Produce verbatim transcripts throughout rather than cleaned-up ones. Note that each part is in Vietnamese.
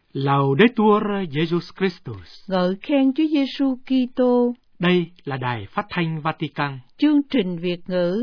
Laudetur Jesus Christus. Ngợi khen Chúa Giêsu Kitô. Đây là đài phát thanh Vatican. Chương trình Việt ngữ.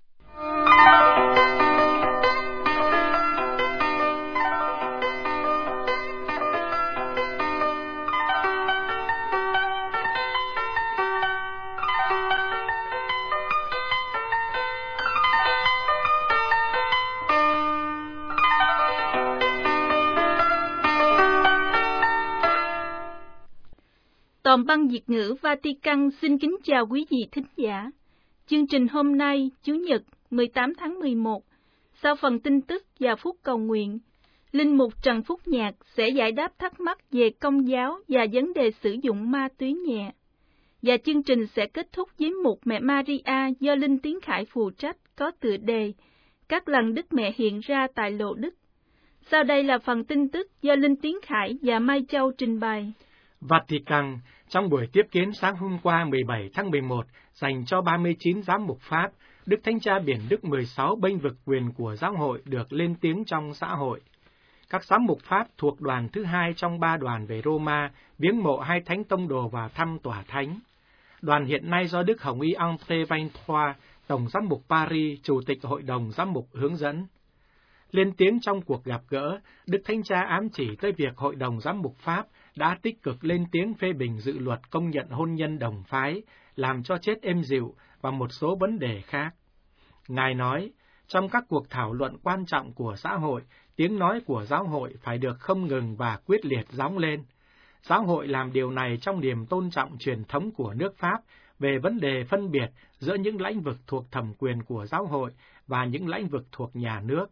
Toàn băng Việt ngữ Vatican xin kính chào quý vị thính giả. Chương trình hôm nay, Chủ nhật mười tám tháng mười một, sau phần tin tức và phút cầu nguyện, Linh mục Trần Phúc Nhạc sẽ giải đáp thắc mắc về Công giáo và vấn đề sử dụng ma túy nhẹ. Và chương trình sẽ kết thúc với mục Mẹ Maria do Linh Tiến Khải phụ trách có tựa đề Các lần Đức Mẹ hiện ra tại Lộ Đức. Sau đây là phần tin tức do Linh Tiến Khải và Mai Châu trình bày. Vatican, trong buổi tiếp kiến sáng hôm qua mười bảy tháng mười một dành cho ba mươi chín giám mục Pháp, Đức Thánh Cha Biển Đức mười sáu bênh vực quyền của giáo hội được lên tiếng trong xã hội. Các giám mục Pháp thuộc đoàn thứ hai trong ba đoàn về Roma viếng mộ hai thánh tông đồ và thăm tòa thánh. Đoàn hiện nay do Đức Hồng Y André Vingt-Trois, Tổng giám mục Paris, Chủ tịch Hội đồng giám mục hướng dẫn. Lên tiếng trong cuộc gặp gỡ, Đức Thánh Cha ám chỉ tới việc Hội đồng giám mục Pháp đã tích cực lên tiếng phê bình dự luật công nhận hôn nhân đồng phái, làm cho chết êm dịu và một số vấn đề khác. Ngài nói, trong các cuộc thảo luận quan trọng của xã hội, tiếng nói của giáo hội phải được không ngừng và quyết liệt gióng lên. Giáo hội làm điều này trong niềm tôn trọng truyền thống của nước Pháp về vấn đề phân biệt giữa những lĩnh vực thuộc thẩm quyền của giáo hội và những lĩnh vực thuộc nhà nước.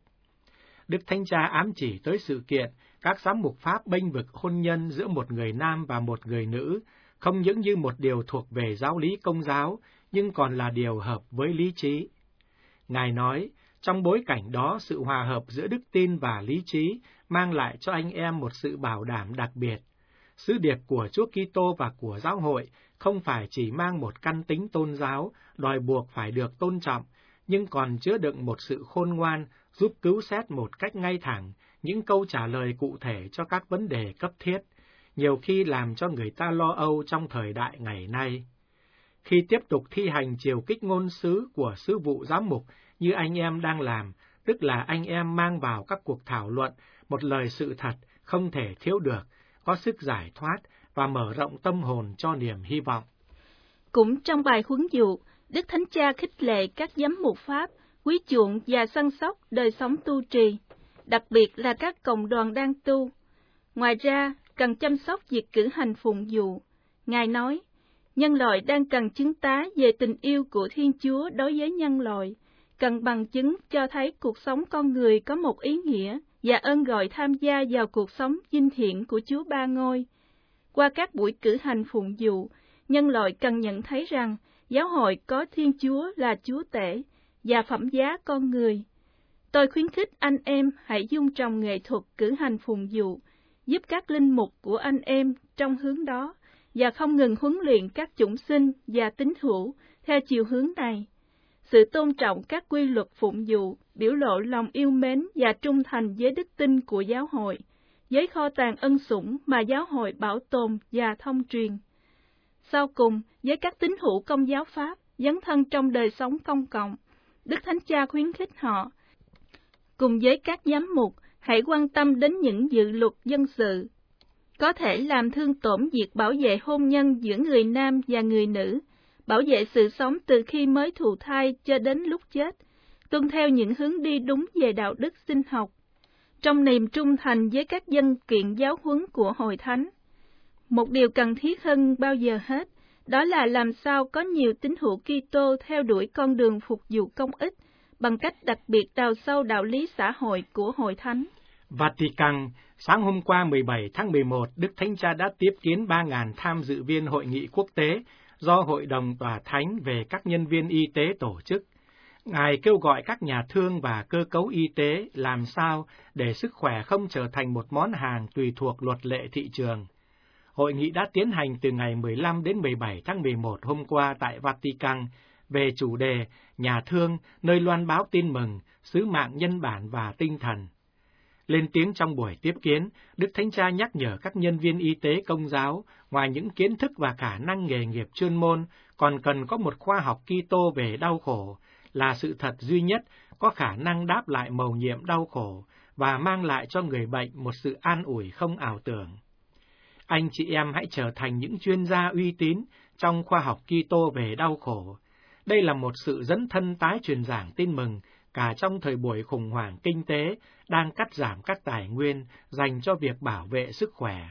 Đức Thánh Cha ám chỉ tới sự kiện các giám mục Pháp bênh vực hôn nhân giữa một người nam và một người nữ, không những như một điều thuộc về giáo lý Công giáo, nhưng còn là điều hợp với lý trí. Ngài nói, trong bối cảnh đó, sự hòa hợp giữa đức tin và lý trí mang lại cho anh em một sự bảo đảm đặc biệt. Sứ điệp của Chúa Kitô và của giáo hội không phải chỉ mang một căn tính tôn giáo, đòi buộc phải được tôn trọng, nhưng còn chứa đựng một sự khôn ngoan, giúp cứu xét một cách ngay thẳng những câu trả lời cụ thể cho các vấn đề cấp thiết, nhiều khi làm cho người ta lo âu trong thời đại ngày nay. Khi tiếp tục thi hành chiều kích ngôn sứ của sứ vụ giám mục như anh em đang làm, tức là anh em mang vào các cuộc thảo luận một lời sự thật không thể thiếu được, có sức giải thoát và mở rộng tâm hồn cho niềm hy vọng. Cũng trong bài huấn dụ, Đức Thánh Cha khích lệ các giám mục Pháp quý chuộng và săn sóc đời sống tu trì, đặc biệt là các cộng đoàn đang tu. Ngoài ra, cần chăm sóc việc cử hành phụng vụ. Ngài nói, nhân loại đang cần chứng tá về tình yêu của Thiên Chúa đối với nhân loại, cần bằng chứng cho thấy cuộc sống con người có một ý nghĩa và ơn gọi tham gia vào cuộc sống vinh hiển của Chúa Ba Ngôi. Qua các buổi cử hành phụng vụ, nhân loại cần nhận thấy rằng giáo hội có Thiên Chúa là Chúa Tể và phẩm giá con người. Tôi khuyến khích anh em hãy dung trồng nghệ thuật cử hành phụng vụ, giúp các linh mục của anh em trong hướng đó, và không ngừng huấn luyện các chủng sinh và tín hữu theo chiều hướng này. Sự tôn trọng các quy luật phụng vụ biểu lộ lòng yêu mến và trung thành với đức tin của giáo hội, với kho tàng ân sủng mà giáo hội bảo tồn và thông truyền. Sau cùng, với các tín hữu Công giáo Pháp dấn thân trong đời sống công cộng, Đức Thánh Cha khuyến khích họ, cùng với các giám mục, hãy quan tâm đến những dự luật dân sự, có thể làm thương tổn việc bảo vệ hôn nhân giữa người nam và người nữ, bảo vệ sự sống từ khi mới thụ thai cho đến lúc chết, tuân theo những hướng đi đúng về đạo đức sinh học, trong niềm trung thành với các văn kiện giáo huấn của Hội Thánh. Một điều cần thiết hơn bao giờ hết, đó là làm sao có nhiều tín hữu Kitô theo đuổi con đường phục vụ công ích bằng cách đặc biệt đào sâu đạo lý xã hội của Hội Thánh. Vatican, sáng hôm qua mười bảy tháng mười một, Đức Thánh Cha đã tiếp kiến ba nghìn tham dự viên hội nghị quốc tế do Hội đồng Tòa Thánh về các nhân viên y tế tổ chức. Ngài kêu gọi các nhà thương và cơ cấu y tế làm sao để sức khỏe không trở thành một món hàng tùy thuộc luật lệ thị trường. Hội nghị đã tiến hành từ ngày mười lăm đến mười bảy tháng mười một hôm qua tại Vatican về chủ đề Nhà thương, nơi loan báo tin mừng, sứ mạng nhân bản và tinh thần. Lên tiếng trong buổi tiếp kiến, Đức Thánh Cha nhắc nhở các nhân viên y tế Công giáo, ngoài những kiến thức và khả năng nghề nghiệp chuyên môn, còn cần có một khoa học Kitô về đau khổ, là sự thật duy nhất có khả năng đáp lại mầu nhiệm đau khổ và mang lại cho người bệnh một sự an ủi không ảo tưởng. Anh chị em hãy trở thành những chuyên gia uy tín trong khoa học Kitô về đau khổ. Đây là một sự dấn thân tái truyền giảng tin mừng cả trong thời buổi khủng hoảng kinh tế đang cắt giảm các tài nguyên dành cho việc bảo vệ sức khỏe.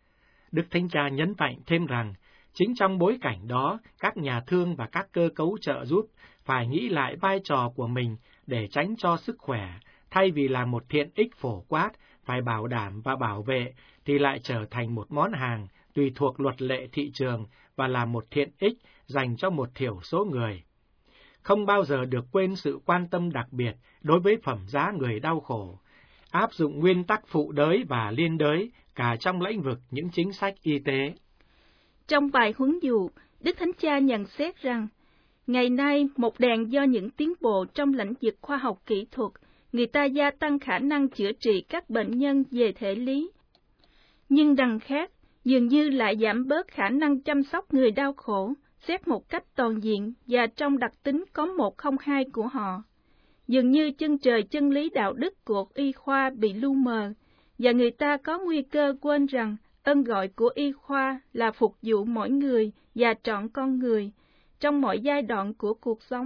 Đức Thánh Cha nhấn mạnh thêm rằng, chính trong bối cảnh đó, các nhà thương và các cơ cấu trợ giúp phải nghĩ lại vai trò của mình để tránh cho sức khỏe, thay vì là một thiện ích phổ quát, phải bảo đảm và bảo vệ, thì lại trở thành một món hàng tùy thuộc luật lệ thị trường và là một thiện ích dành cho một thiểu số người. Không bao giờ được quên sự quan tâm đặc biệt đối với phẩm giá người đau khổ, áp dụng nguyên tắc phụ đới và liên đới cả trong lĩnh vực những chính sách y tế. Trong bài huấn dụ, Đức Thánh Cha nhận xét rằng, ngày nay một đàn do những tiến bộ trong lĩnh vực khoa học kỹ thuật, người ta gia tăng khả năng chữa trị các bệnh nhân về thể lý. Nhưng đằng khác, dường như lại giảm bớt khả năng chăm sóc người đau khổ, xét một cách toàn diện và trong đặc tính có một không hai của họ. Dường như chân trời chân lý đạo đức của y khoa bị lu mờ, và người ta có nguy cơ quên rằng ân gọi của y khoa là phục vụ mỗi người và trọn con người trong mọi giai đoạn của cuộc sống.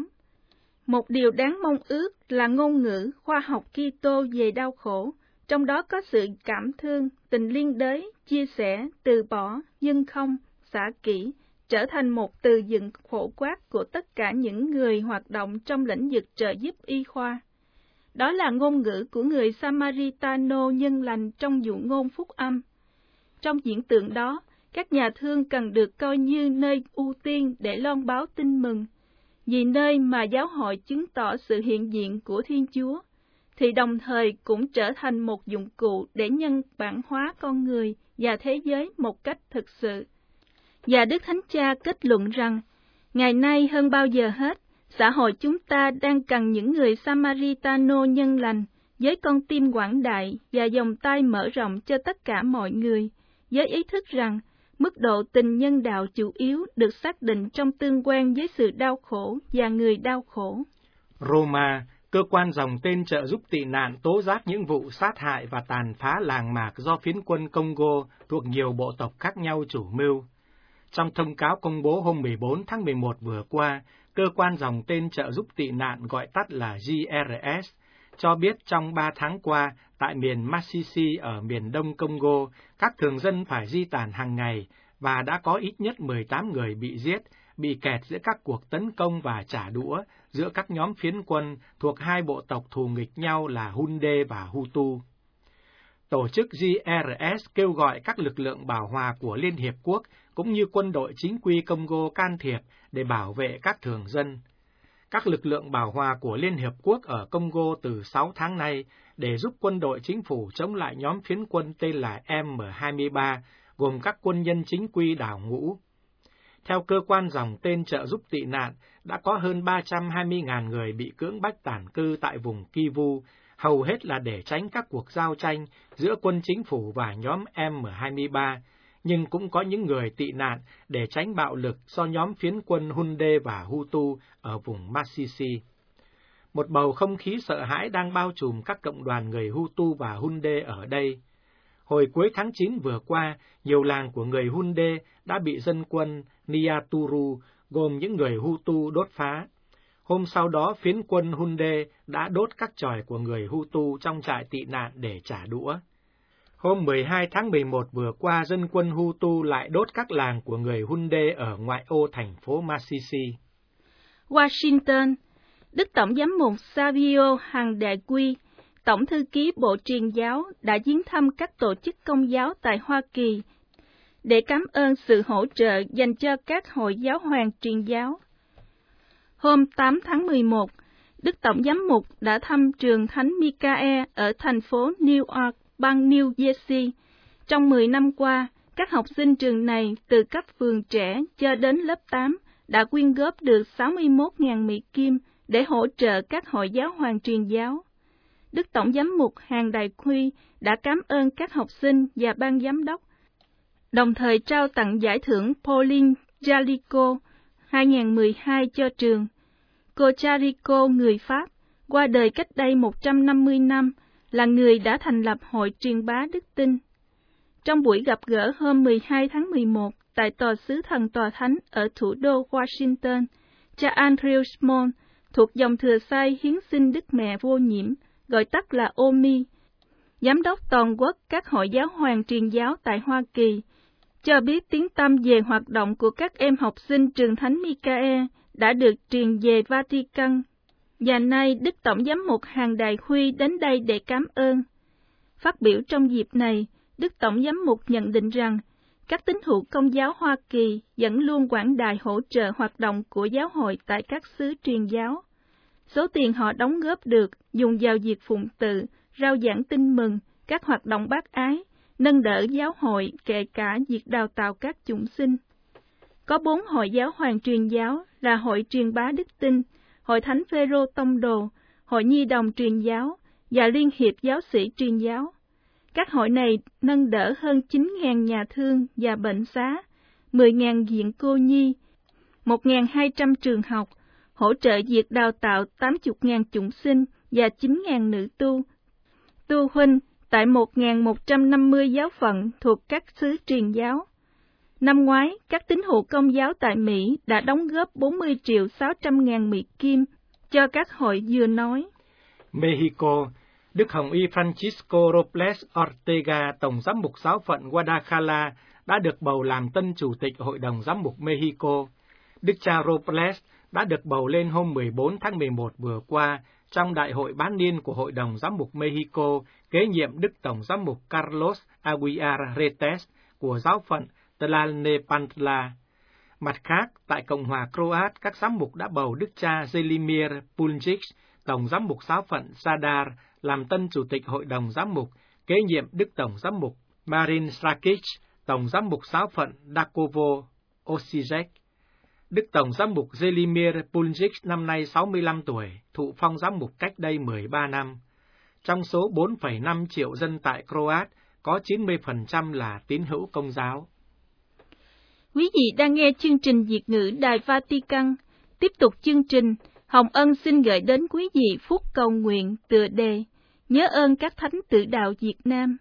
Một điều đáng mong ước là ngôn ngữ khoa học Kitô về đau khổ, trong đó có sự cảm thương, tình liên đới, chia sẻ, từ bỏ, dâng không, xả kỹ, trở thành một từ vựng phổ quát của tất cả những người hoạt động trong lĩnh vực trợ giúp y khoa. Đó là ngôn ngữ của người Samaritano nhân lành trong dụ ngôn phúc âm. Trong diễn tượng đó, các nhà thương cần được coi như nơi ưu tiên để loan báo tin mừng, vì nơi mà giáo hội chứng tỏ sự hiện diện của Thiên Chúa, thì đồng thời cũng trở thành một dụng cụ để nhân bản hóa con người và thế giới một cách thực sự. Và Đức Thánh Cha kết luận rằng, ngày nay hơn bao giờ hết, xã hội chúng ta đang cần những người Samaritano nhân lành, với con tim quảng đại và vòng tay mở rộng cho tất cả mọi người, với ý thức rằng mức độ tình nhân đạo chủ yếu được xác định trong tương quan với sự đau khổ và người đau khổ. Roma, cơ quan dòng tên trợ giúp tị nạn tố giác những vụ sát hại và tàn phá làng mạc do phiến quân Congo thuộc nhiều bộ tộc khác nhau chủ mưu. Trong thông cáo công bố hôm mười bốn tháng mười một vừa qua, cơ quan dòng tên trợ giúp tị nạn gọi tắt là G R S, cho biết trong ba tháng qua, tại miền Masisi ở miền đông Congo, các thường dân phải di tản hàng ngày và đã có ít nhất mười tám người bị giết, bị kẹt giữa các cuộc tấn công và trả đũa giữa các nhóm phiến quân thuộc hai bộ tộc thù nghịch nhau là Hunde và Hutu. Tổ chức G R S kêu gọi các lực lượng bảo hòa của Liên Hiệp Quốc cũng như quân đội chính quy Congo can thiệp để bảo vệ các thường dân. Các lực lượng bảo hòa của Liên Hiệp Quốc ở Congo từ sáu tháng nay để giúp quân đội chính phủ chống lại nhóm phiến quân tên là M hai mươi ba, gồm các quân nhân chính quy đào ngũ. Theo cơ quan dòng tên trợ giúp tị nạn, đã có hơn ba trăm hai mươi nghìn người bị cưỡng bách tản cư tại vùng Kivu, hầu hết là để tránh các cuộc giao tranh giữa quân chính phủ và nhóm M hai mươi ba, nhưng cũng có những người tị nạn để tránh bạo lực do nhóm phiến quân Hunde và Hutu ở vùng Masisi. Một bầu không khí sợ hãi đang bao trùm các cộng đoàn người Hutu và Hunde ở đây. Hồi cuối tháng chín vừa qua, nhiều làng của người Hunde đã bị dân quân Niaturu, gồm những người Hutu đốt phá. Hôm sau đó, phiến quân Hunde đã đốt các chòi của người Hutu trong trại tị nạn để trả đũa. Hôm mười hai tháng mười một vừa qua, dân quân Hutu lại đốt các làng của người Hunde ở ngoại ô thành phố Masisi. Washington, Đức Tổng giám mục Savio Hằng Đệ Quy, Tổng thư ký Bộ Truyền giáo đã viếng thăm các tổ chức công giáo tại Hoa Kỳ để cảm ơn sự hỗ trợ dành cho các hội giáo hoàng truyền giáo. Hôm tám tháng mười một, Đức Tổng giám mục đã thăm trường Thánh Michael ở thành phố New York, bang New Jersey. Trong mười năm qua, các học sinh trường này từ cấp vườn trẻ cho đến lớp tám đã quyên góp được sáu mươi mốt nghìn Mỹ Kim để hỗ trợ các hội giáo hoàng truyền giáo. Đức Tổng Giám mục Hàng Đài Huy đã cảm ơn các học sinh và ban giám đốc, đồng thời trao tặng giải thưởng Pauline Jaricot hai không một hai cho trường. Cô Jaricot, người Pháp, qua đời cách đây một trăm năm mươi năm, là người đã thành lập Hội truyền bá đức tin. Trong buổi gặp gỡ hôm mười hai tháng mười một tại tòa sứ thần tòa thánh ở thủ đô Washington, cha Andrew Small, thuộc dòng thừa sai hiến sinh Đức Mẹ Vô Nhiễm, gọi tắt là ô em i, Giám đốc toàn quốc các hội giáo hoàng truyền giáo tại Hoa Kỳ, cho biết tiếng tăm về hoạt động của các em học sinh trường Thánh Michael đã được truyền về Vatican, và nay Đức Tổng Giám mục Hàng Đài Huy đến đây để cảm ơn. Phát biểu trong dịp này, Đức Tổng Giám mục nhận định rằng các tín hữu Công giáo Hoa Kỳ vẫn luôn quảng đại hỗ trợ hoạt động của giáo hội tại các xứ truyền giáo. Số tiền họ đóng góp được dùng vào việc phụng tự, rao giảng tin mừng, các hoạt động bác ái, nâng đỡ giáo hội, kể cả việc đào tạo các chủng sinh. Có bốn hội giáo hoàng truyền giáo là Hội truyền bá đức tin, Hội Thánh Phêrô Tông Đồ, Hội Nhi đồng truyền giáo và Liên hiệp giáo sĩ truyền giáo. Các hội này nâng đỡ hơn chín nghìn nhà thương và bệnh xá, mười nghìn viện cô nhi, một nghìn hai trăm trường học, hỗ trợ việc đào tạo tám mươi nghìn chủng sinh và chín nghìn nữ tu, tu huynh tại một nghìn một trăm năm mươi giáo phận thuộc các xứ truyền giáo. Năm ngoái, các tín hữu Công giáo tại Mỹ đã đóng góp bốn mươi triệu sáu trăm ngàn Mỹ Kim cho các hội vừa nói. Mexico, Đức Hồng Y Francisco Robles Ortega, Tổng giám mục giáo phận Guadalajara, đã được bầu làm tân chủ tịch Hội đồng giám mục Mexico. Đức cha Robles đã được bầu lên hôm mười bốn tháng mười một vừa qua trong đại hội bán niên của Hội đồng giám mục Mexico, kế nhiệm Đức Tổng giám mục Carlos Aguiar Retes của giáo phận Tlalnepantla. Mặt khác, tại Cộng hòa Croat, các giám mục đã bầu Đức cha Zelimir Puljic, Tổng giám mục giáo phận Zadar, làm tân chủ tịch Hội đồng giám mục, kế nhiệm Đức Tổng giám mục Marin Srakic, Tổng giám mục giáo phận Dakovo Osijek. Đức Tổng giám mục Zelimir Puljic năm nay sáu mươi lăm tuổi, thụ phong giám mục cách đây mười ba năm. Trong số bốn phẩy năm triệu dân tại Croat, có chín mươi phần trăm là tín hữu Công giáo. Quý vị đang nghe chương trình Việt ngữ Đài Vatican. Tiếp tục chương trình, Hồng Ân xin gửi đến quý vị phút cầu nguyện tựa đề Nhớ ơn các thánh tử đạo Việt Nam.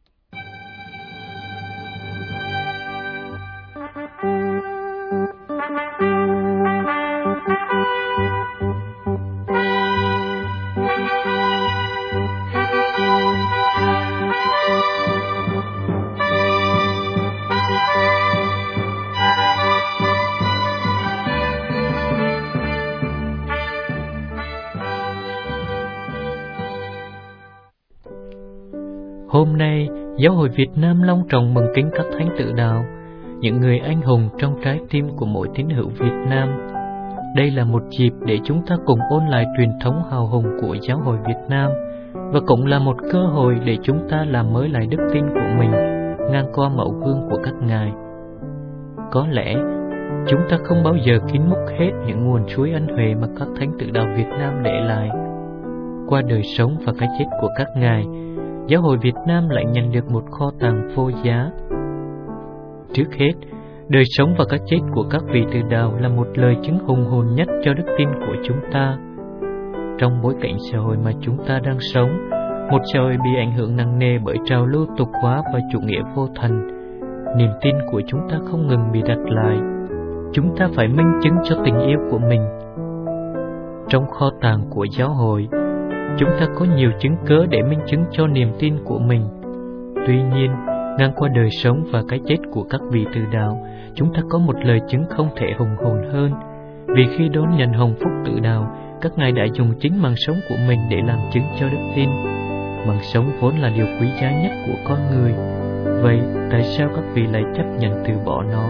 Hôm nay, Giáo hội Việt Nam long trọng mừng kính các thánh tử đạo, những người anh hùng trong trái tim của mỗi tín hữu Việt Nam. Đây là một dịp để chúng ta cùng ôn lại truyền thống hào hùng của Giáo hội Việt Nam, và cũng là một cơ hội để chúng ta làm mới lại đức tin của mình, ngang qua mẫu gương của các ngài. Có lẽ, chúng ta không bao giờ kín múc hết những nguồn suối ân huệ mà các thánh tử đạo Việt Nam để lại. Qua đời sống và cái chết của các ngài, Giáo hội Việt Nam lại nhận được một kho tàng vô giá. Trước hết, đời sống và cái chết của các vị tử đạo là một lời chứng hùng hồn nhất cho đức tin của chúng ta. Trong bối cảnh xã hội mà chúng ta đang sống, một xã hội bị ảnh hưởng nặng nề bởi trào lưu tục hóa và chủ nghĩa vô thần, niềm tin của chúng ta không ngừng bị đặt lại. Chúng ta phải minh chứng cho tình yêu của mình. Trong kho tàng của giáo hội, chúng ta có nhiều chứng cớ để minh chứng cho niềm tin của mình. Tuy nhiên, ngang qua đời sống và cái chết của các vị tử đạo, chúng ta có một lời chứng không thể hùng hồn hơn. Vì khi đón nhận hồng phúc tử đạo, các ngài đã dùng chính mạng sống của mình để làm chứng cho đức tin. Mạng sống vốn là điều quý giá nhất của con người. Vậy, tại sao các vị lại chấp nhận từ bỏ nó?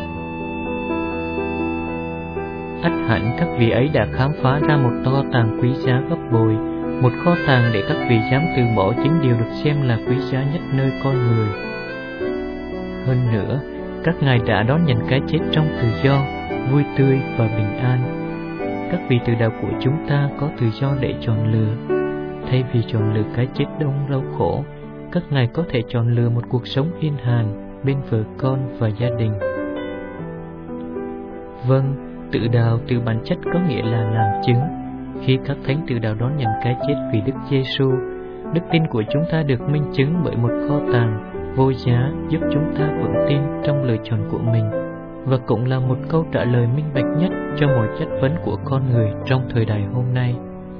Ắt hẳn các vị ấy đã khám phá ra một kho tàng quý giá gấp bội, một kho tàng để các vị dám từ bỏ chính điều được xem là quý giá nhất nơi con người. Hơn nữa, các ngài đã đón nhận cái chết trong tự do, vui tươi và bình an. Các vị tử đạo của chúng ta có tự do để chọn lựa. Thay vì chọn lựa cái chết đông đau khổ, các ngài có thể chọn lựa một cuộc sống yên hàn bên vợ con và gia đình. Vâng, tự đạo từ bản chất có nghĩa là làm chứng. Khi các thánh tự đạo đón nhận cái chết vì Đức Giêsu, đức tin của chúng ta được minh chứng bởi một kho tàng vô giá giúp chúng ta vững tin trong lựa chọn của mình, và cũng là một câu trả lời minh bạch nhất cho mọi chất vấn của con người trong thời đại hôm nay.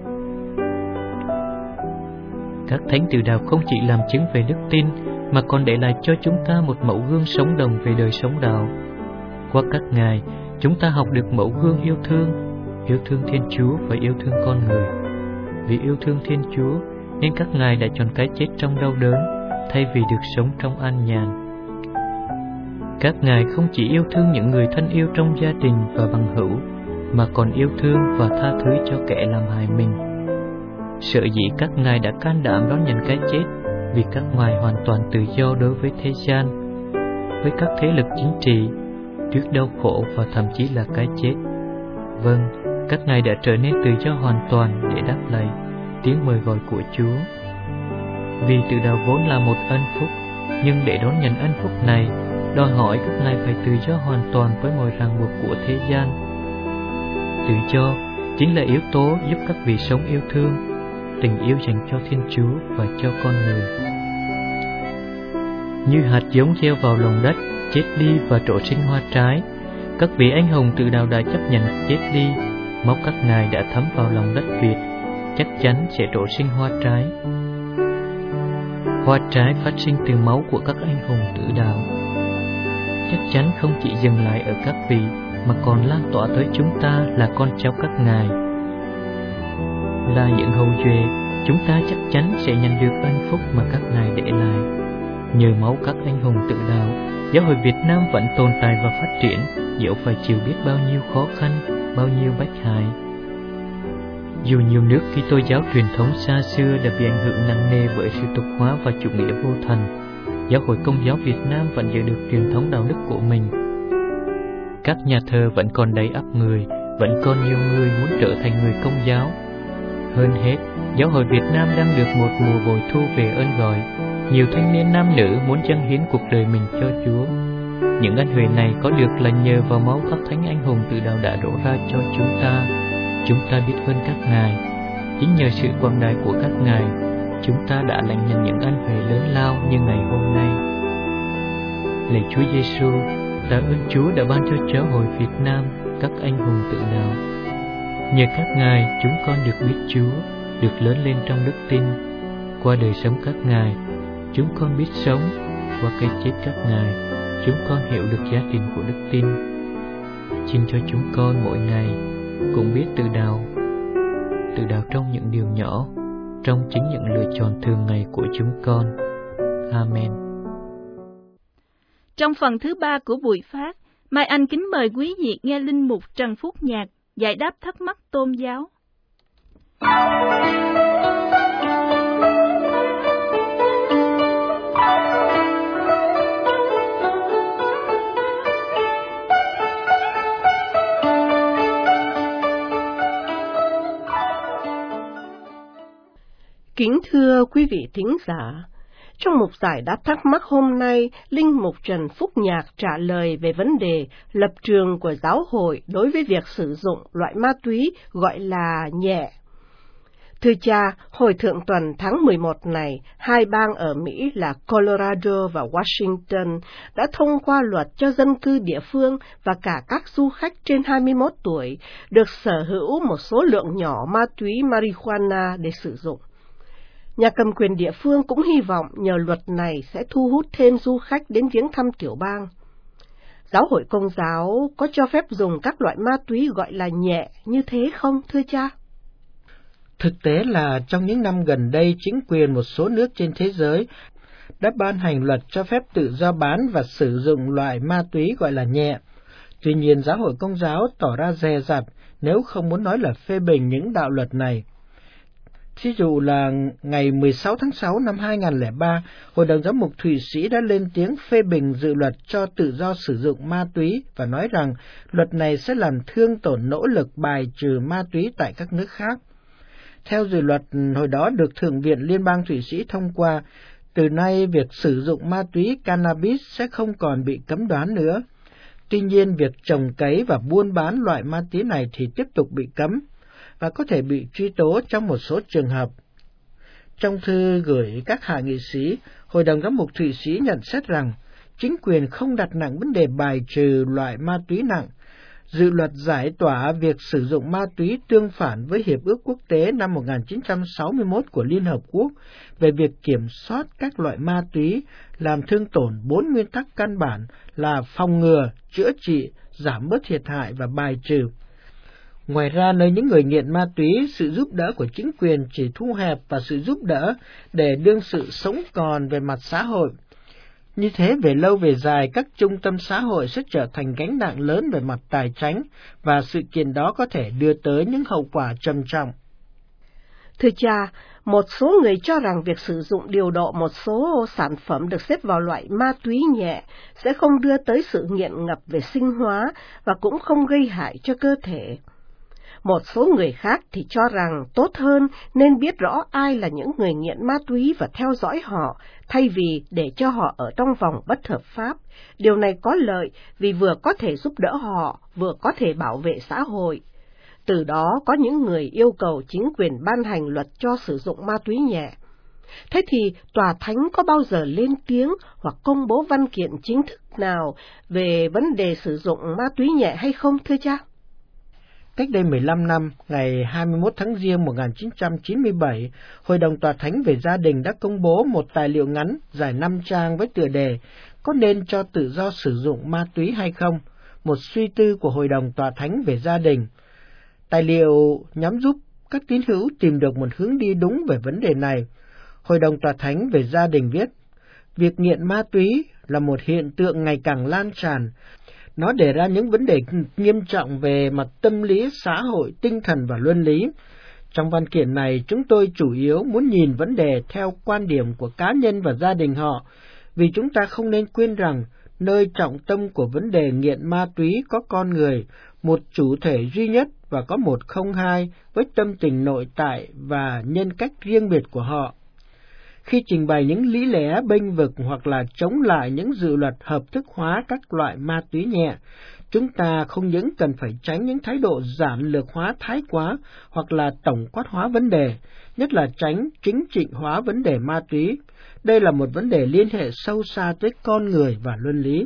Các thánh tử đạo không chỉ làm chứng về đức tin, mà còn để lại cho chúng ta một mẫu gương sống động về đời sống đạo. Qua các ngài, chúng ta học được mẫu gương yêu thương, yêu thương Thiên Chúa và yêu thương con người. Vì yêu thương Thiên Chúa, nên các ngài đã chọn cái chết trong đau đớn, thay vì được sống trong an nhàn. Các ngài không chỉ yêu thương những người thân yêu trong gia đình và bằng hữu, mà còn yêu thương và tha thứ cho kẻ làm hại mình. Sở dĩ các ngài đã can đảm đón nhận cái chết, vì các ngài hoàn toàn tự do đối với thế gian, với các thế lực chính trị, trước đau khổ và thậm chí là cái chết. Vâng, các ngài đã trở nên tự do hoàn toàn để đáp lại tiếng mời gọi của Chúa. Vì tự đạo vốn là một ân phúc, nhưng để đón nhận ân phúc này, đòi hỏi các ngài phải tự do hoàn toàn với mọi ràng buộc của thế gian. Tự do chính là yếu tố giúp các vị sống yêu thương, tình yêu dành cho Thiên Chúa và cho con người. Như hạt giống gieo vào lòng đất, chết đi và trổ sinh hoa trái, các vị anh hùng tự đạo đã chấp nhận chết đi, máu các ngài đã thấm vào lòng đất Việt, chắc chắn sẽ trổ sinh hoa trái. Hoa trái phát sinh từ máu của các anh hùng tự đạo, chắc chắn không chỉ dừng lại ở các vị, mà còn lan tỏa tới chúng ta là con cháu các ngài. Là những hậu duệ, chúng ta chắc chắn sẽ nhận được ân phúc mà các ngài để lại. Nhờ máu các anh hùng tự đạo, giáo hội Việt Nam vẫn tồn tại và phát triển, dẫu phải chịu biết bao nhiêu khó khăn, bao nhiêu bách hại. Dù nhiều nước Kitô giáo truyền thống xa xưa đã bị ảnh hưởng nặng nề bởi sự tục hóa và chủ nghĩa vô thần, giáo hội Công giáo Việt Nam vẫn giữ được truyền thống đạo đức của mình. Các nhà thờ vẫn còn đầy ắp người, vẫn còn nhiều người muốn trở thành người Công giáo. Hơn hết, giáo hội Việt Nam đang được một mùa bội thu về ơn gọi. Nhiều thanh niên nam nữ muốn dâng hiến cuộc đời mình cho Chúa. Những ân huệ này có được là nhờ vào máu các thánh anh hùng tự đạo đã đổ ra cho chúng ta. Chúng ta biết ơn các ngài. Chính nhờ sự quảng đại của các ngài, chúng ta đã lãnh nhận những ân huệ lớn lao như ngày hôm nay. Lạy Chúa Giêsu, tạ ơn Chúa đã ban cho giáo hội Việt Nam các anh hùng tự đạo. Nhờ các ngài, chúng con được biết Chúa, được lớn lên trong đức tin. Qua đời sống các ngài, chúng con biết sống. Qua cái chết các ngài, chúng con hiểu được giá trị của đức tin. Xin cho chúng con mỗi ngày cũng biết tự đạo, tự đạo trong những điều nhỏ, trong chính những lựa chọn thường ngày của chúng con. Amen. Trong phần thứ ba của buổi phát, Mai Anh kính mời quý vị nghe Linh Mục Trần Phúc Nhạc giải đáp thắc mắc tôn giáo. Kính thưa quý vị thính giả, trong mục giải đáp thắc mắc hôm nay, Linh Mục Trần Phúc Nhạc trả lời về vấn đề lập trường của giáo hội đối với việc sử dụng loại ma túy gọi là nhẹ. Thưa cha, hồi thượng tuần tháng mười một này, hai bang ở Mỹ là Colorado và Washington đã thông qua luật cho dân cư địa phương và cả các du khách trên hai mươi mốt tuổi được sở hữu một số lượng nhỏ ma túy marijuana để sử dụng. Nhà cầm quyền địa phương cũng hy vọng nhờ luật này sẽ thu hút thêm du khách đến viếng thăm tiểu bang. Giáo hội Công giáo có cho phép dùng các loại ma túy gọi là nhẹ như thế không, thưa cha? Thực tế là trong những năm gần đây, chính quyền một số nước trên thế giới đã ban hành luật cho phép tự do bán và sử dụng loại ma túy gọi là nhẹ. Tuy nhiên, giáo hội Công giáo tỏ ra dè dặt, nếu không muốn nói là phê bình những đạo luật này. Thí dụ là ngày mười sáu tháng sáu năm hai nghìn không trăm lẻ ba, Hội đồng Giám mục Thụy Sĩ đã lên tiếng phê bình dự luật cho tự do sử dụng ma túy và nói rằng luật này sẽ làm thương tổn nỗ lực bài trừ ma túy tại các nước khác. Theo dự luật hồi đó được Thượng viện Liên bang Thụy Sĩ thông qua, từ nay việc sử dụng ma túy cannabis sẽ không còn bị cấm đoán nữa. Tuy nhiên, việc trồng cấy và buôn bán loại ma túy này thì tiếp tục bị cấm và có thể bị truy tố trong một số trường hợp. Trong thư gửi các hạ nghị sĩ, Hội đồng Giám mục Thụy Sĩ nhận xét rằng chính quyền không đặt nặng vấn đề bài trừ loại ma túy nặng. Dự luật giải tỏa việc sử dụng ma túy tương phản với Hiệp ước Quốc tế năm một nghìn chín trăm sáu mươi mốt của Liên Hợp Quốc về việc kiểm soát các loại ma túy làm thương tổn bốn nguyên tắc căn bản là phòng ngừa, chữa trị, giảm bớt thiệt hại và bài trừ. Ngoài ra, nơi những người nghiện ma túy, sự giúp đỡ của chính quyền chỉ thu hẹp và sự giúp đỡ để đương sự sống còn về mặt xã hội. Như thế, về lâu về dài, các trung tâm xã hội sẽ trở thành gánh nặng lớn về mặt tài chính, và sự kiện đó có thể đưa tới những hậu quả trầm trọng. Thưa cha, một số người cho rằng việc sử dụng điều độ một số sản phẩm được xếp vào loại ma túy nhẹ sẽ không đưa tới sự nghiện ngập về sinh hóa và cũng không gây hại cho cơ thể. Một số người khác thì cho rằng tốt hơn nên biết rõ ai là những người nghiện ma túy và theo dõi họ, thay vì để cho họ ở trong vòng bất hợp pháp. Điều này có lợi vì vừa có thể giúp đỡ họ, vừa có thể bảo vệ xã hội. Từ đó có những người yêu cầu chính quyền ban hành luật cho sử dụng ma túy nhẹ. Thế thì Tòa Thánh có bao giờ lên tiếng hoặc công bố văn kiện chính thức nào về vấn đề sử dụng ma túy nhẹ hay không, thưa cha? Cách đây mười lăm năm, ngày hai mươi mốt tháng Giêng một nghìn chín trăm chín mươi bảy, Hội đồng Tòa Thánh về Gia đình đã công bố một tài liệu ngắn dài năm trang với tựa đề "Có nên cho tự do sử dụng ma túy hay không?", một suy tư của Hội đồng Tòa Thánh về Gia đình. Tài liệu nhằm giúp các tín hữu tìm được một hướng đi đúng về vấn đề này. Hội đồng Tòa Thánh về Gia đình viết, việc nghiện ma túy là một hiện tượng ngày càng lan tràn. Nó đề ra những vấn đề nghiêm trọng về mặt tâm lý, xã hội, tinh thần và luân lý. Trong văn kiện này, chúng tôi chủ yếu muốn nhìn vấn đề theo quan điểm của cá nhân và gia đình họ, vì chúng ta không nên quên rằng nơi trọng tâm của vấn đề nghiện ma túy có con người, một chủ thể duy nhất và có một không hai với tâm tình nội tại và nhân cách riêng biệt của họ. Khi trình bày những lý lẽ bênh vực hoặc là chống lại những dự luật hợp thức hóa các loại ma túy nhẹ, chúng ta không những cần phải tránh những thái độ giản lược hóa thái quá hoặc là tổng quát hóa vấn đề, nhất là tránh chính trị hóa vấn đề ma túy. Đây là một vấn đề liên hệ sâu xa tới con người và luân lý.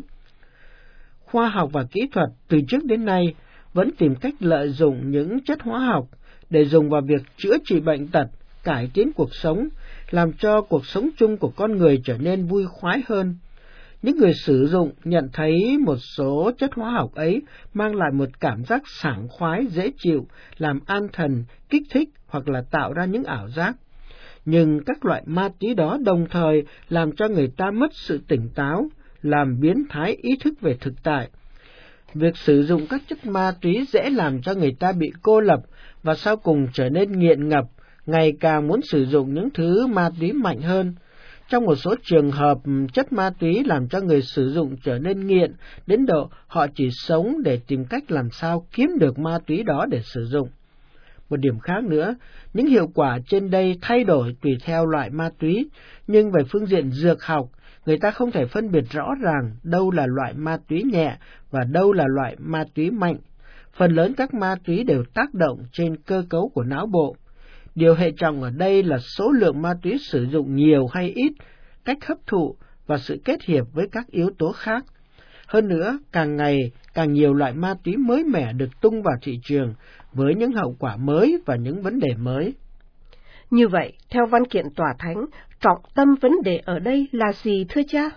Khoa học và kỹ thuật từ trước đến nay vẫn tìm cách lợi dụng những chất hóa học để dùng vào việc chữa trị bệnh tật, cải tiến cuộc sống, làm cho cuộc sống chung của con người trở nên vui khoái hơn. Những người sử dụng nhận thấy một số chất hóa học ấy mang lại một cảm giác sảng khoái, dễ chịu, làm an thần, kích thích hoặc là tạo ra những ảo giác. Nhưng các loại ma túy đó đồng thời làm cho người ta mất sự tỉnh táo, làm biến thái ý thức về thực tại. Việc sử dụng các chất ma túy dễ làm cho người ta bị cô lập và sau cùng trở nên nghiện ngập, ngày càng muốn sử dụng những thứ ma túy mạnh hơn. Trong một số trường hợp, chất ma túy làm cho người sử dụng trở nên nghiện, đến độ họ chỉ sống để tìm cách làm sao kiếm được ma túy đó để sử dụng. Một điểm khác nữa, những hiệu quả trên đây thay đổi tùy theo loại ma túy, nhưng về phương diện dược học, người ta không thể phân biệt rõ ràng đâu là loại ma túy nhẹ và đâu là loại ma túy mạnh. Phần lớn các ma túy đều tác động trên cơ cấu của não bộ. Điều hệ trọng ở đây là số lượng ma túy sử dụng nhiều hay ít, cách hấp thụ và sự kết hợp với các yếu tố khác. Hơn nữa, càng ngày càng nhiều loại ma túy mới mẻ được tung vào thị trường với những hậu quả mới và những vấn đề mới. Như vậy, theo văn kiện Tòa Thánh, trọng tâm vấn đề ở đây là gì, thưa cha?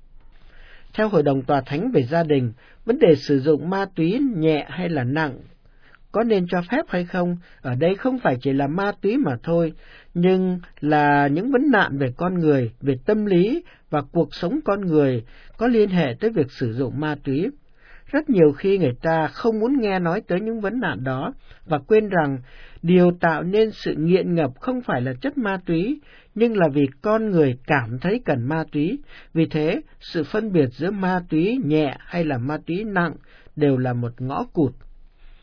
Theo Hội đồng Tòa Thánh về Gia đình, vấn đề sử dụng ma túy nhẹ hay là nặng có nên cho phép hay không, ở đây không phải chỉ là ma túy mà thôi, nhưng là những vấn nạn về con người, về tâm lý và cuộc sống con người có liên hệ tới việc sử dụng ma túy. Rất nhiều khi người ta không muốn nghe nói tới những vấn nạn đó và quên rằng điều tạo nên sự nghiện ngập không phải là chất ma túy, nhưng là vì con người cảm thấy cần ma túy. Vì thế, sự phân biệt giữa ma túy nhẹ hay là ma túy nặng đều là một ngõ cụt.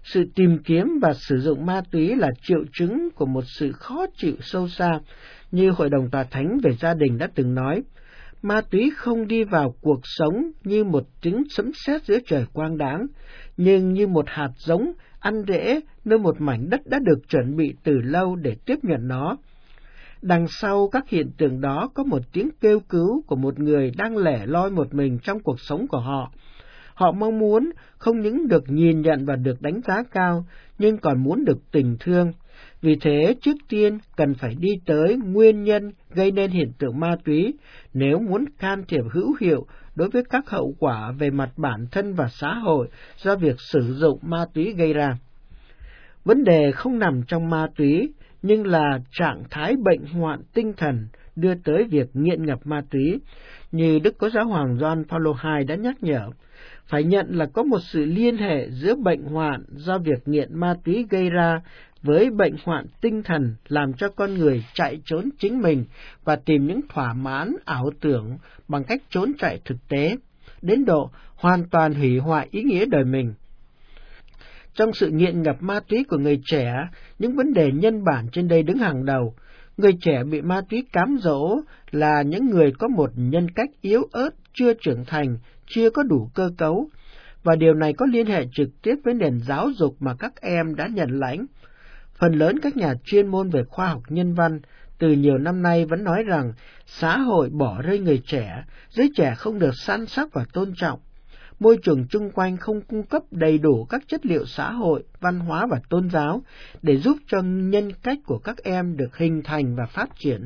Sự tìm kiếm và sử dụng ma túy là triệu chứng của một sự khó chịu sâu xa, như Hội đồng Tòa Thánh về gia đình đã từng nói. Ma túy không đi vào cuộc sống như một tiếng sấm sét giữa trời quang đãng, nhưng như một hạt giống ăn rễ nơi một mảnh đất đã được chuẩn bị từ lâu để tiếp nhận nó. Đằng sau các hiện tượng đó có một tiếng kêu cứu của một người đang lẻ loi một mình trong cuộc sống của họ. Họ mong muốn không những được nhìn nhận và được đánh giá cao, nhưng còn muốn được tình thương. Vì thế, trước tiên cần phải đi tới nguyên nhân gây nên hiện tượng ma túy nếu muốn can thiệp hữu hiệu đối với các hậu quả về mặt bản thân và xã hội do việc sử dụng ma túy gây ra. Vấn đề không nằm trong ma túy, nhưng là trạng thái bệnh hoạn tinh thần đưa tới việc nghiện ngập ma túy, như Đức Cố Giáo hoàng Gioan Phaolô hai đã nhắc nhở. Phải nhận là có một sự liên hệ giữa bệnh hoạn do việc nghiện ma túy gây ra với bệnh hoạn tinh thần làm cho con người chạy trốn chính mình và tìm những thỏa mãn ảo tưởng bằng cách trốn chạy thực tế, đến độ hoàn toàn hủy hoại ý nghĩa đời mình. Trong sự nghiện ngập ma túy của người trẻ, những vấn đề nhân bản trên đây đứng hàng đầu. Người trẻ bị ma túy cám dỗ là những người có một nhân cách yếu ớt, chưa trưởng thành, chưa có đủ cơ cấu, và điều này có liên hệ trực tiếp với nền giáo dục mà các em đã nhận lãnh. Phần lớn các nhà chuyên môn về khoa học nhân văn từ nhiều năm nay vẫn nói rằng xã hội bỏ rơi người trẻ, giới trẻ không được săn sóc và tôn trọng. Môi trường chung quanh không cung cấp đầy đủ các chất liệu xã hội, văn hóa và tôn giáo để giúp cho nhân cách của các em được hình thành và phát triển.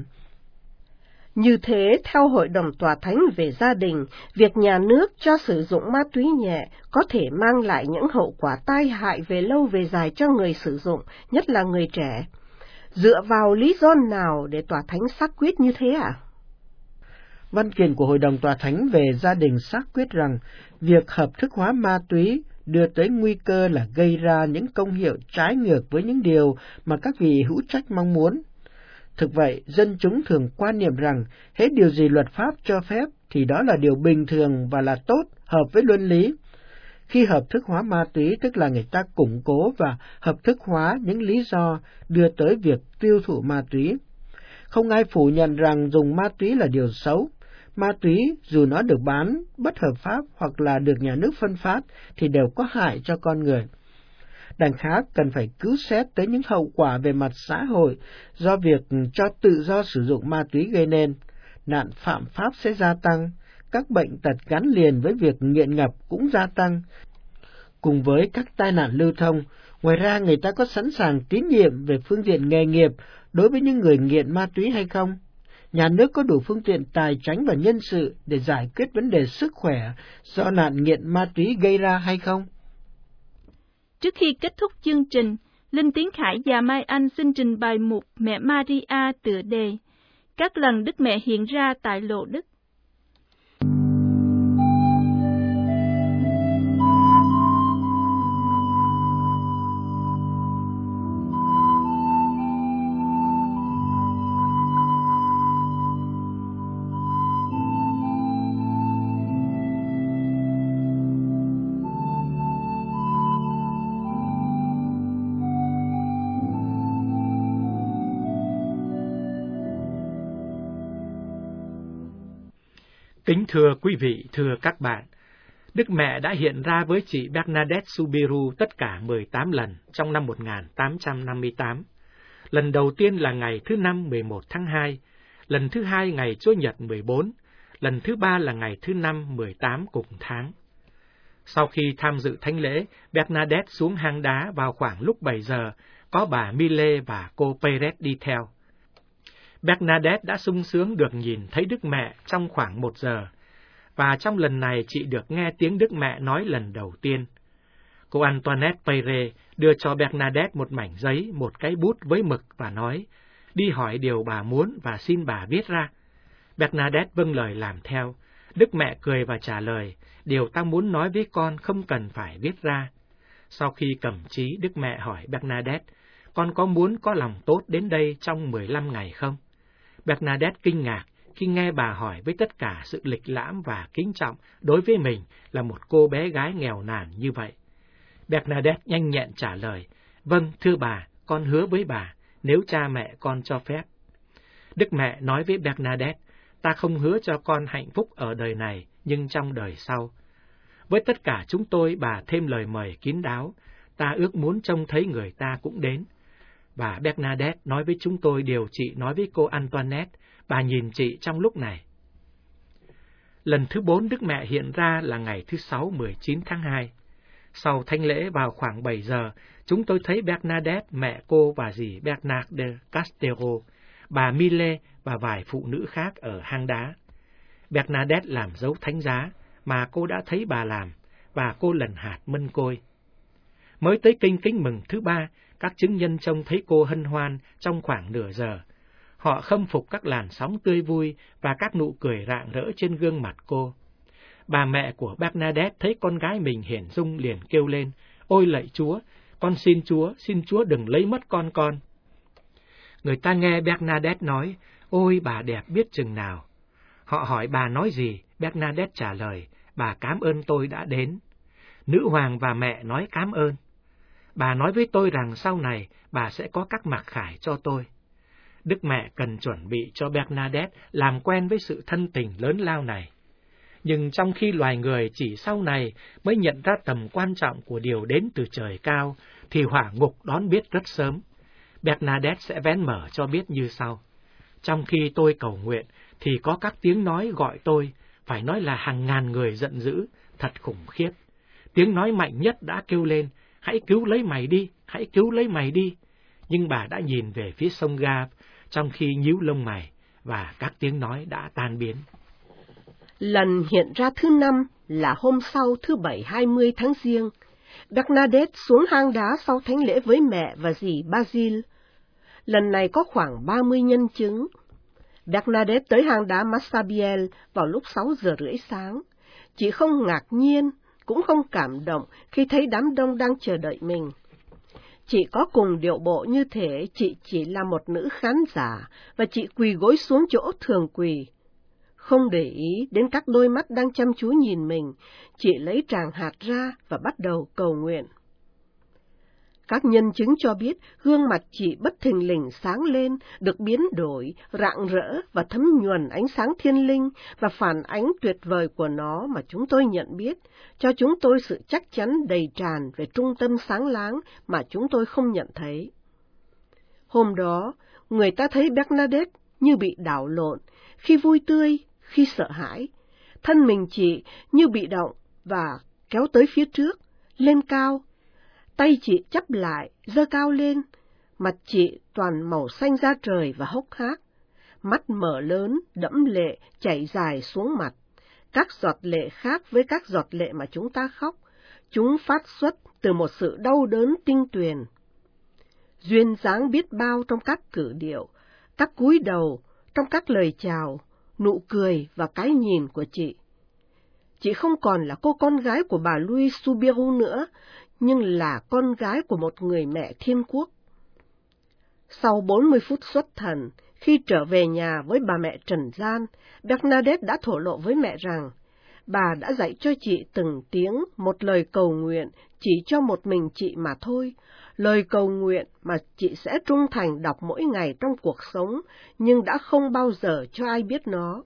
Như thế, theo Hội đồng Tòa Thánh về gia đình, việc nhà nước cho sử dụng ma túy nhẹ có thể mang lại những hậu quả tai hại về lâu về dài cho người sử dụng, nhất là người trẻ. Dựa vào lý do nào để Tòa Thánh xác quyết như thế ạ? À? Văn kiện của Hội đồng Tòa Thánh về gia đình xác quyết rằng việc hợp thức hóa ma túy đưa tới nguy cơ là gây ra những công hiệu trái ngược với những điều mà các vị hữu trách mong muốn. Thực vậy, dân chúng thường quan niệm rằng hết điều gì luật pháp cho phép thì đó là điều bình thường và là tốt, hợp với luân lý. Khi hợp thức hóa ma túy tức là người ta củng cố và hợp thức hóa những lý do đưa tới việc tiêu thụ ma túy. Không ai phủ nhận rằng dùng ma túy là điều xấu. Ma túy, dù nó được bán bất hợp pháp hoặc là được nhà nước phân phát, thì đều có hại cho con người. Đằng khác cần phải cứu xét tới những hậu quả về mặt xã hội do việc cho tự do sử dụng ma túy gây nên. Nạn phạm pháp sẽ gia tăng, các bệnh tật gắn liền với việc nghiện ngập cũng gia tăng. Cùng với các tai nạn lưu thông, ngoài ra người ta có sẵn sàng tín nhiệm về phương diện nghề nghiệp đối với những người nghiện ma túy hay không? Nhà nước có đủ phương tiện tài chánh và nhân sự để giải quyết vấn đề sức khỏe do nạn nghiện ma túy gây ra hay không? Trước khi kết thúc chương trình, Linh Tiến Khải và Mai Anh xin trình bày mục Mẹ Maria tựa đề Các lần Đức Mẹ hiện ra tại Lộ Đức. Kính thưa quý vị, thưa các bạn, Đức Mẹ đã hiện ra với chị Bernadette Soubirous tất cả mười tám lần trong năm một nghìn tám trăm năm mươi tám. Lần đầu tiên là ngày thứ năm mười một tháng hai, lần thứ hai ngày Chúa Nhật mười bốn, lần thứ ba là ngày thứ năm mười tám cùng tháng. Sau khi tham dự thánh lễ, Bernadette xuống hang đá vào khoảng lúc bảy giờ, có bà Mille và cô Perez đi theo. Bernadette đã sung sướng được nhìn thấy Đức Mẹ trong khoảng một giờ, và trong lần này chị được nghe tiếng Đức Mẹ nói lần đầu tiên. Cô Antoinette Peyre đưa cho Bernadette một mảnh giấy, một cái bút với mực và nói, đi hỏi điều bà muốn và xin bà viết ra. Bernadette vâng lời làm theo. Đức Mẹ cười và trả lời, điều ta muốn nói với con không cần phải viết ra. Sau khi cầm chí, Đức Mẹ hỏi Bernadette, con có muốn có lòng tốt đến đây trong mười lăm ngày không? Bernadette kinh ngạc khi nghe bà hỏi với tất cả sự lịch lãm và kính trọng đối với mình là một cô bé gái nghèo nàn như vậy. Bernadette nhanh nhẹn trả lời, vâng, thưa bà, con hứa với bà, nếu cha mẹ con cho phép. Đức mẹ nói với Bernadette, ta không hứa cho con hạnh phúc ở đời này, nhưng trong đời sau. Với tất cả chúng tôi, bà thêm lời mời kín đáo, ta ước muốn trông thấy người ta cũng đến. Bà Bernadette nói với chúng tôi điều chị nói với cô Antoinette, bà nhìn chị trong lúc này. Lần thứ bốn Đức Mẹ hiện ra là ngày thứ Sáu mười chín tháng hai. Sau thánh lễ vào khoảng bảy giờ, chúng tôi thấy Bernadette, mẹ cô và dì Bernard de Castero, bà Mille và vài phụ nữ khác ở hang đá. Bernadette làm dấu thánh giá mà cô đã thấy bà làm, và cô lần hạt mân côi. Mới tới kinh kính mừng thứ ba, các chứng nhân trông thấy cô hân hoan trong khoảng nửa giờ. Họ khâm phục các làn sóng tươi vui và các nụ cười rạng rỡ trên gương mặt cô. Bà mẹ của Bernadette thấy con gái mình hiển dung liền kêu lên, ôi lạy Chúa, con xin Chúa, xin Chúa đừng lấy mất con con. Người ta nghe Bernadette nói, ôi bà đẹp biết chừng nào. Họ hỏi bà nói gì, Bernadette trả lời, bà cảm ơn tôi đã đến. Nữ hoàng và mẹ nói cảm ơn. Bà nói với tôi rằng sau này bà sẽ có các mặc khải cho tôi. Đức mẹ cần chuẩn bị cho Bernadette làm quen với sự thân tình lớn lao này. Nhưng trong khi loài người chỉ sau này mới nhận ra tầm quan trọng của điều đến từ trời cao, thì hỏa ngục đón biết rất sớm. Bernadette sẽ vén mở cho biết như sau. Trong khi tôi cầu nguyện, thì có các tiếng nói gọi tôi, phải nói là hàng ngàn người giận dữ, thật khủng khiếp. Tiếng nói mạnh nhất đã kêu lên, hãy cứu lấy mày đi, hãy cứu lấy mày đi. Nhưng bà đã nhìn về phía sông Gave, trong khi nhíu lông mày, và các tiếng nói đã tan biến. Lần hiện ra thứ năm là hôm sau thứ bảy hai mươi tháng Giêng. Bernadette xuống hang đá sau thánh lễ với mẹ và dì Basile. Lần này có khoảng ba mươi nhân chứng. Bernadette tới hang đá Massabielle vào lúc sáu giờ rưỡi sáng. Chị không ngạc nhiên, cũng không cảm động khi thấy đám đông đang chờ đợi mình. Chị có cùng điệu bộ như thế, chị chỉ là một nữ khán giả, và chị quỳ gối xuống chỗ thường quỳ. Không để ý đến các đôi mắt đang chăm chú nhìn mình, chị lấy tràng hạt ra và bắt đầu cầu nguyện. Các nhân chứng cho biết gương mặt chị bất thình lình sáng lên, được biến đổi, rạng rỡ và thấm nhuần ánh sáng thiên linh, và phản ánh tuyệt vời của nó mà chúng tôi nhận biết, cho chúng tôi sự chắc chắn đầy tràn về trung tâm sáng láng mà chúng tôi không nhận thấy. Hôm đó, người ta thấy Bernadette như bị đảo lộn, khi vui tươi, khi sợ hãi. Thân mình chị như bị động và kéo tới phía trước, lên cao. Tay chị chắp lại, giơ cao lên, mặt chị toàn màu xanh da trời và hốc hác. Mắt mở lớn, đẫm lệ, chảy dài xuống mặt. Các giọt lệ khác với các giọt lệ mà chúng ta khóc, chúng phát xuất từ một sự đau đớn tinh tuyền. Duyên dáng biết bao trong các cử điệu, các cúi đầu, trong các lời chào, nụ cười và cái nhìn của chị. Chị không còn là cô con gái của bà Louise Soubirous nữa, nhưng là con gái của một người mẹ thiên quốc. Sau bốn mươi phút xuất thần, khi trở về nhà với bà mẹ trần gian, Bernadette đã thổ lộ với mẹ rằng, bà đã dạy cho chị từng tiếng một lời cầu nguyện chỉ cho một mình chị mà thôi, lời cầu nguyện mà chị sẽ trung thành đọc mỗi ngày trong cuộc sống, nhưng đã không bao giờ cho ai biết nó.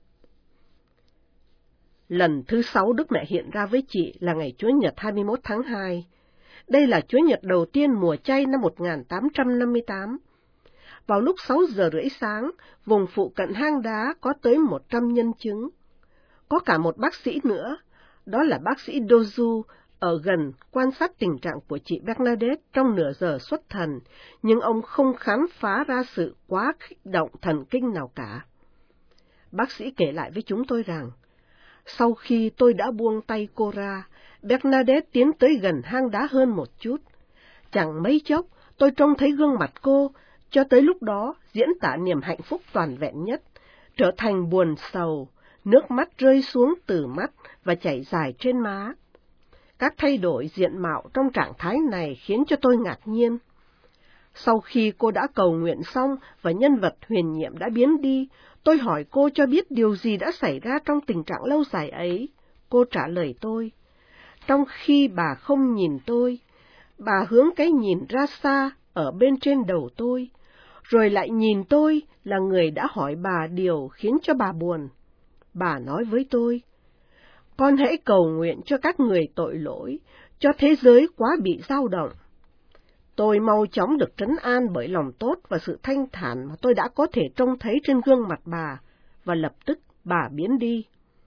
Lần thứ sáu Đức Mẹ hiện ra với chị là ngày Chúa Nhật hai mươi mốt tháng hai. Đây là Chúa Nhật đầu tiên mùa chay năm một nghìn tám trăm năm mươi tám. Vào lúc sáu giờ rưỡi sáng, vùng phụ cận hang đá có tới một trăm nhân chứng. Có cả một bác sĩ nữa, đó là bác sĩ Dozu, ở gần quan sát tình trạng của chị Bernadette trong nửa giờ xuất thần, nhưng ông không khám phá ra sự quá kích động thần kinh nào cả. Bác sĩ kể lại với chúng tôi rằng, sau khi tôi đã buông tay cô ra, Bernadette tiến tới gần hang đá hơn một chút. Chẳng mấy chốc, tôi trông thấy gương mặt cô, cho tới lúc đó diễn tả niềm hạnh phúc toàn vẹn nhất, trở thành buồn sầu, nước mắt rơi xuống từ mắt và chảy dài trên má. Các thay đổi diện mạo trong trạng thái này khiến cho tôi ngạc nhiên. Sau khi cô đã cầu nguyện xong và nhân vật huyền nhiệm đã biến đi, tôi hỏi cô cho biết điều gì đã xảy ra trong tình trạng lâu dài ấy. Cô trả lời tôi, trong khi bà không nhìn tôi. Bà hướng cái nhìn ra xa ở bên trên đầu tôi, rồi lại nhìn tôi là người đã hỏi bà điều khiến cho bà buồn. Bà nói với tôi, con hãy cầu nguyện cho các người tội lỗi, cho thế giới quá bị dao động. Tôi mau chóng được trấn an bởi lòng tốt và sự thanh thản mà tôi đã có thể trông thấy trên gương mặt bà, và lập tức bà biến đi.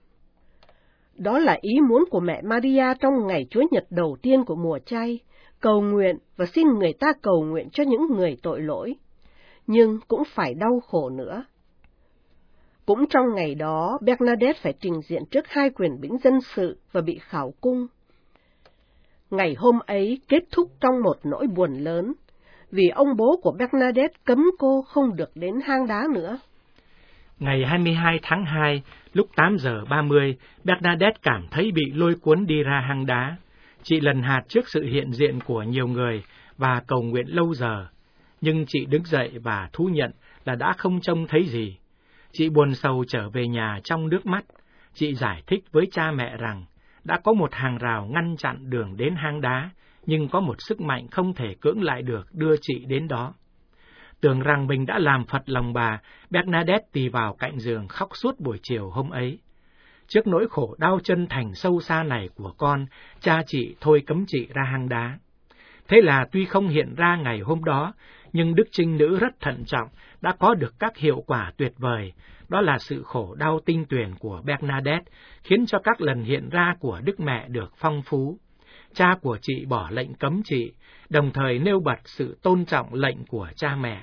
Đó là ý muốn của mẹ Maria trong ngày Chúa Nhật đầu tiên của mùa chay, cầu nguyện và xin người ta cầu nguyện cho những người tội lỗi, nhưng cũng phải đau khổ nữa. Cũng trong ngày đó, Bernadette phải trình diện trước hai quyền bính dân sự và bị khảo cung. Ngày hôm ấy kết thúc trong một nỗi buồn lớn, vì ông bố của Bernadette cấm cô không được đến hang đá nữa. Ngày hai mươi hai tháng hai, lúc tám giờ ba mươi, Bernadette cảm thấy bị lôi cuốn đi ra hang đá. Chị lần hạt trước sự hiện diện của nhiều người và cầu nguyện lâu giờ, nhưng chị đứng dậy và thú nhận là đã không trông thấy gì. Chị buồn sầu trở về nhà trong nước mắt. Chị giải thích với cha mẹ rằng đã có một hàng rào ngăn chặn đường đến hang đá, nhưng có một sức mạnh không thể cưỡng lại được đưa chị đến đó. Tưởng rằng mình đã làm phật lòng bà, Bernadette tì vào cạnh giường khóc suốt buổi chiều hôm ấy. Trước nỗi khổ đau chân thành sâu xa này của con, cha chị thôi cấm chị ra hang đá. Thế là tuy không hiện ra ngày hôm đó, nhưng Đức Trinh Nữ rất thận trọng, đã có được các hiệu quả tuyệt vời. Đó là sự khổ đau tinh tuyền của Bernadette, khiến cho các lần hiện ra của Đức Mẹ được phong phú. Cha của chị bỏ lệnh cấm chị, đồng thời nêu bật sự tôn trọng lệnh của cha mẹ.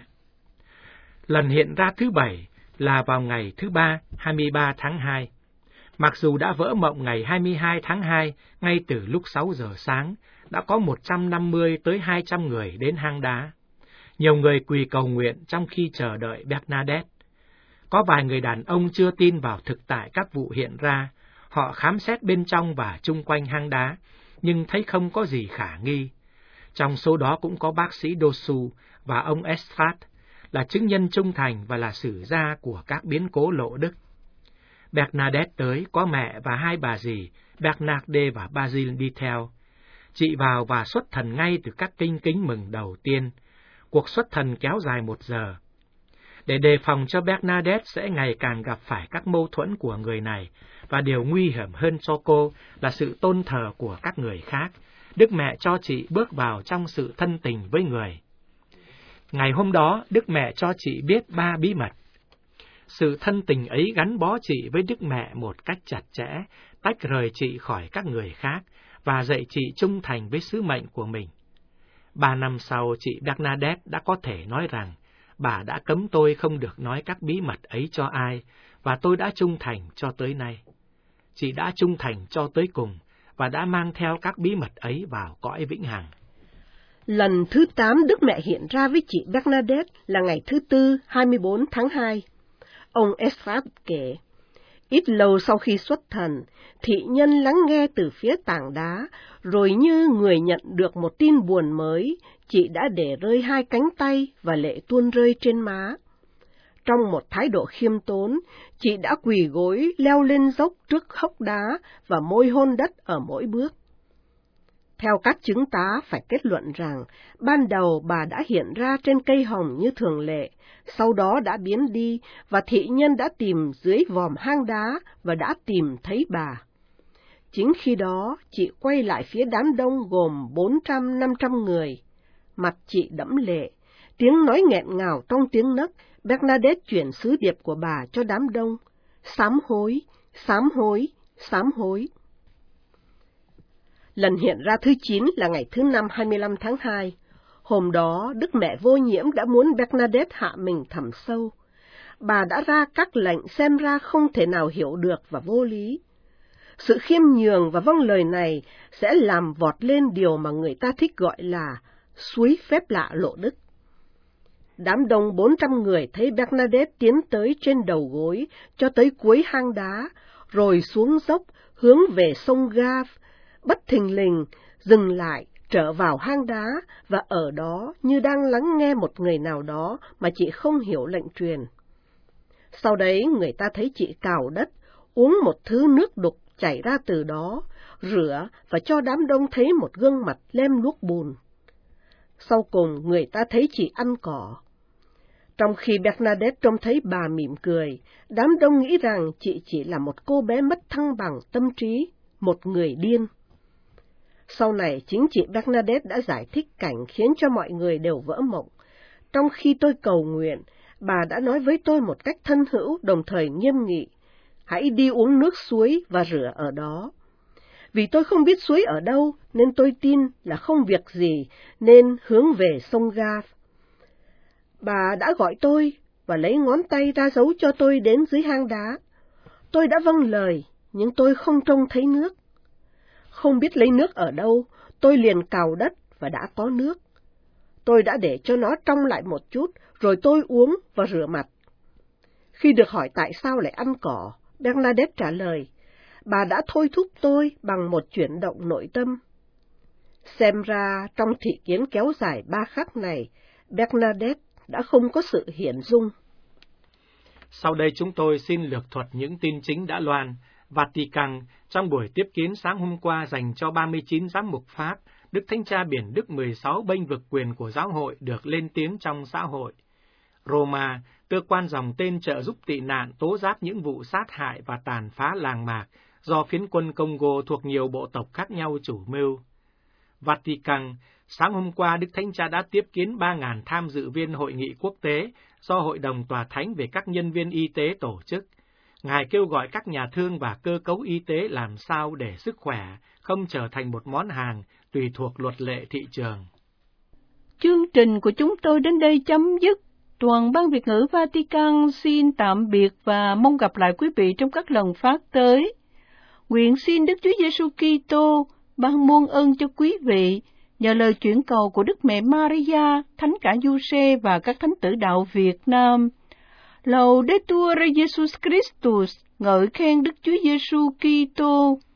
Lần hiện ra thứ bảy là vào ngày thứ ba, hai mươi ba tháng hai. Mặc dù đã vỡ mộng ngày hai mươi hai tháng hai, ngay từ lúc sáu giờ sáng, đã có một trăm năm mươi tới hai trăm người đến hang đá. Nhiều người quỳ cầu nguyện trong khi chờ đợi Bernadette. Có vài người đàn ông chưa tin vào thực tại các vụ hiện ra. Họ khám xét bên trong và chung quanh hang đá, nhưng thấy không có gì khả nghi. Trong số đó cũng có bác sĩ Dosu và ông Estrat, là chứng nhân trung thành và là sử gia của các biến cố lộ đức. Bernadette tới có mẹ và hai bà dì, Bernarde và Basile đi theo. Chị vào và xuất thần ngay từ các kinh kính mừng đầu tiên. Cuộc xuất thần kéo dài một giờ. Để đề phòng cho Bernadette sẽ ngày càng gặp phải các mâu thuẫn của người này, và điều nguy hiểm hơn cho cô là sự tôn thờ của các người khác, Đức Mẹ cho chị bước vào trong sự thân tình với người. Ngày hôm đó, Đức Mẹ cho chị biết ba bí mật. Sự thân tình ấy gắn bó chị với Đức Mẹ một cách chặt chẽ, tách rời chị khỏi các người khác, và dạy chị trung thành với sứ mệnh của mình. Ba năm sau, chị Bernadette đã có thể nói rằng, bà đã cấm tôi không được nói các bí mật ấy cho ai, và tôi đã trung thành cho tới nay. Chị đã trung thành cho tới cùng, và đã mang theo các bí mật ấy vào cõi vĩnh hằng. Lần thứ tám Đức Mẹ hiện ra với chị Bernadette là ngày thứ Tư, hai mươi bốn tháng hai. Ông Estrat kể, ít lâu sau khi xuất thần, thị nhân lắng nghe từ phía tảng đá, rồi như người nhận được một tin buồn mới, chị đã để rơi hai cánh tay và lệ tuôn rơi trên má. Trong một thái độ khiêm tốn, chị đã quỳ gối leo lên dốc trước hốc đá và môi hôn đất ở mỗi bước. Theo các chứng tá phải kết luận rằng, ban đầu bà đã hiện ra trên cây hồng như thường lệ, sau đó đã biến đi, và thị nhân đã tìm dưới vòm hang đá và đã tìm thấy bà. Chính khi đó, chị quay lại phía đám đông gồm bốn trăm năm trăm người. Mặt chị đẫm lệ, tiếng nói nghẹn ngào trong tiếng nấc, Bernadette chuyển sứ điệp của bà cho đám đông. Sám hối, sám hối, sám hối. Lần hiện ra thứ chín là ngày thứ năm hai mươi lăm tháng hai. Hôm đó, Đức Mẹ Vô Nhiễm đã muốn Bernadette hạ mình thẳm sâu. Bà đã ra các lệnh xem ra không thể nào hiểu được và vô lý. Sự khiêm nhường và vâng lời này sẽ làm vọt lên điều mà người ta thích gọi là suối phép lạ lộ đức. Đám đông bốn trăm người thấy Bernadette tiến tới trên đầu gối cho tới cuối hang đá, rồi xuống dốc hướng về sông Gave, bất thình lình dừng lại, trở vào hang đá, và ở đó như đang lắng nghe một người nào đó mà chị không hiểu lệnh truyền. Sau đấy người ta thấy chị cào đất, uống một thứ nước đục chảy ra từ đó, rửa và cho đám đông thấy một gương mặt lem luốc bùn. Sau cùng, người ta thấy chị ăn cỏ. Trong khi Bernadette trông thấy bà mỉm cười, đám đông nghĩ rằng chị chỉ là một cô bé mất thăng bằng tâm trí, một người điên. Sau này, chính chị Bernadette đã giải thích cảnh khiến cho mọi người đều vỡ mộng. Trong khi tôi cầu nguyện, bà đã nói với tôi một cách thân hữu, đồng thời nghiêm nghị, hãy đi uống nước suối và rửa ở đó. Vì tôi không biết suối ở đâu, nên tôi tin là không việc gì, nên hướng về sông Gave. Bà đã gọi tôi và lấy ngón tay ra dấu cho tôi đến dưới hang đá. Tôi đã vâng lời, nhưng tôi không trông thấy nước. Không biết lấy nước ở đâu, tôi liền cào đất và đã có nước. Tôi đã để cho nó trong lại một chút, rồi tôi uống và rửa mặt. Khi được hỏi tại sao lại ăn cỏ, Bernadette trả lời, bà đã thôi thúc tôi bằng một chuyển động nội tâm. Xem ra, trong thị kiến kéo dài ba khắc này, Bernadette đã không có sự hiển dung. Sau đây chúng tôi xin lược thuật những tin chính đã loan. Vatican, trong buổi tiếp kiến sáng hôm qua dành cho ba mươi chín giám mục Pháp, Đức Thánh Cha Biển Đức mười sáu bênh vực quyền của giáo hội được lên tiếng trong xã hội. Roma, cơ quan dòng tên trợ giúp tị nạn tố giác những vụ sát hại và tàn phá làng mạc do phiến quân Congo thuộc nhiều bộ tộc khác nhau chủ mưu. Vatican, sáng hôm qua Đức Thánh Cha đã tiếp kiến ba nghìn tham dự viên hội nghị quốc tế do Hội đồng Tòa Thánh về các nhân viên y tế tổ chức. Ngài kêu gọi các nhà thương và cơ cấu y tế làm sao để sức khỏe không trở thành một món hàng tùy thuộc luật lệ thị trường. Chương trình của chúng tôi đến đây chấm dứt. Toàn ban Việt ngữ Vatican xin tạm biệt và mong gặp lại quý vị trong các lần phát tới. Nguyện xin Đức Chúa Giêsu Kitô ban muôn ơn cho quý vị nhờ lời chuyển cầu của Đức Mẹ Maria, Thánh cả Giuse và các thánh tử đạo Việt Nam. Laudetur Jesus Christus, ngợi khen Đức Chúa Giêsu Kitô.